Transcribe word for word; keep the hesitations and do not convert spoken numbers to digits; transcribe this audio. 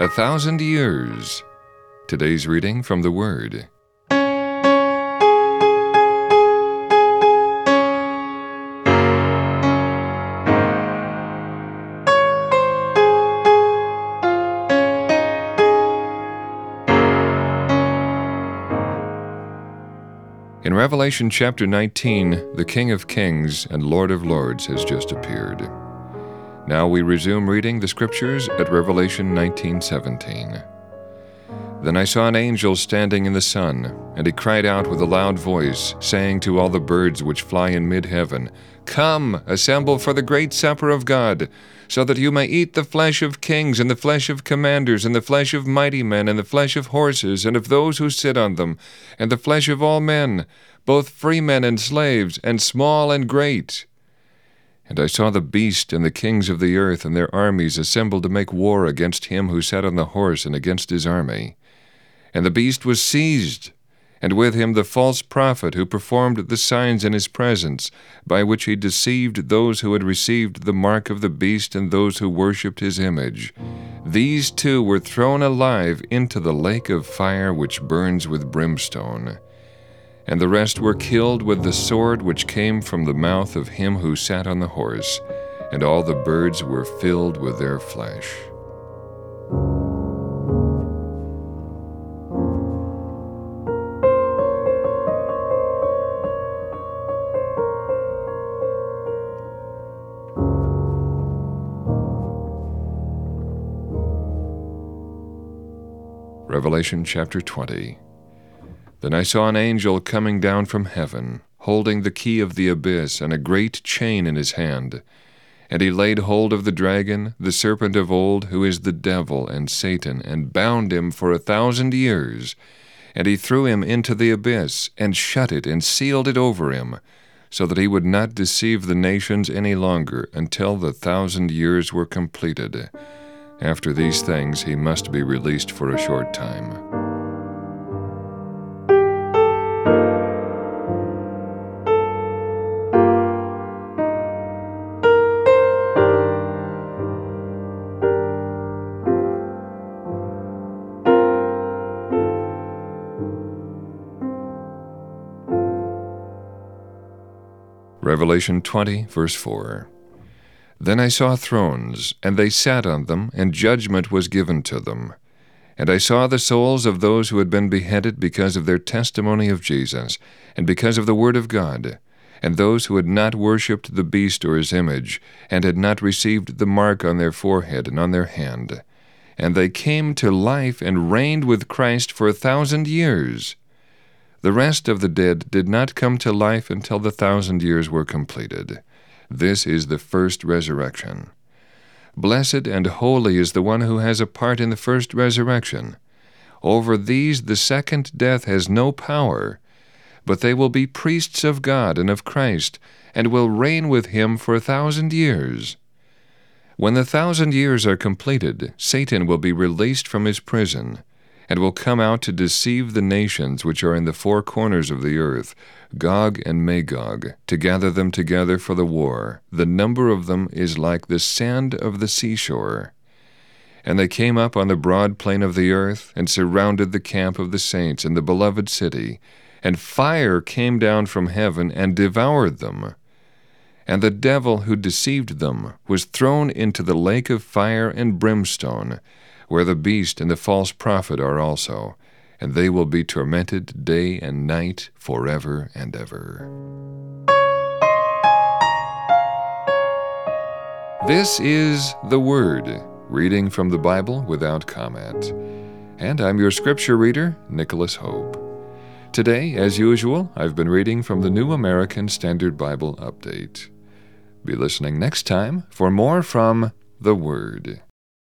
A thousand years. Today's reading from the Word. In Revelation chapter nineteen, the King of Kings and Lord of Lords has just appeared. Now we resume reading the Scriptures at Revelation nineteen seventeen. Then I saw an angel standing in the sun, and he cried out with a loud voice, saying to all the birds which fly in mid-heaven, Come, assemble for the great supper of God, so that you may eat the flesh of kings, and the flesh of commanders, and the flesh of mighty men, and the flesh of horses, and of those who sit on them, and the flesh of all men, both free men and slaves, and small and great. And I saw the beast and the kings of the earth and their armies assembled to make war against him who sat on the horse and against his army. And the beast was seized, and with him the false prophet who performed the signs in his presence, by which he deceived those who had received the mark of the beast and those who worshipped his image. These two were thrown alive into the lake of fire which burns with brimstone. And the rest were killed with the sword which came from the mouth of him who sat on the horse, and all the birds were filled with their flesh. Revelation chapter twenty. Then I saw an angel coming down from heaven, holding the key of the abyss and a great chain in his hand. And he laid hold of the dragon, the serpent of old, who is the devil and Satan, and bound him for a thousand years. And he threw him into the abyss, and shut it, and sealed it over him, so that he would not deceive the nations any longer until the thousand years were completed. After these things he must be released for a short time. Revelation twenty, verse four. Then I saw thrones, and they sat on them, and judgment was given to them. And I saw the souls of those who had been beheaded because of their testimony of Jesus, and because of the word of God, and those who had not worshipped the beast or his image, and had not received the mark on their forehead and on their hand. And they came to life and reigned with Christ for a thousand years. The rest of the dead did not come to life until the thousand years were completed. This is the first resurrection. Blessed and holy is the one who has a part in the first resurrection. Over these the second death has no power, but they will be priests of God and of Christ, and will reign with him for a thousand years. When the thousand years are completed, Satan will be released from his prison, and will come out to deceive the nations which are in the four corners of the earth, Gog and Magog, to gather them together for the war. The number of them is like the sand of the seashore. And they came up on the broad plain of the earth, and surrounded the camp of the saints in the beloved city, and fire came down from heaven and devoured them. And the devil who deceived them was thrown into the lake of fire and brimstone, where the beast and the false prophet are also, and they will be tormented day and night forever and ever. This is the Word, reading from the Bible without comment. And I'm your scripture reader, Nicholas Hope. Today, as usual, I've been reading from the New American Standard Bible Update. Be listening next time for more from the Word.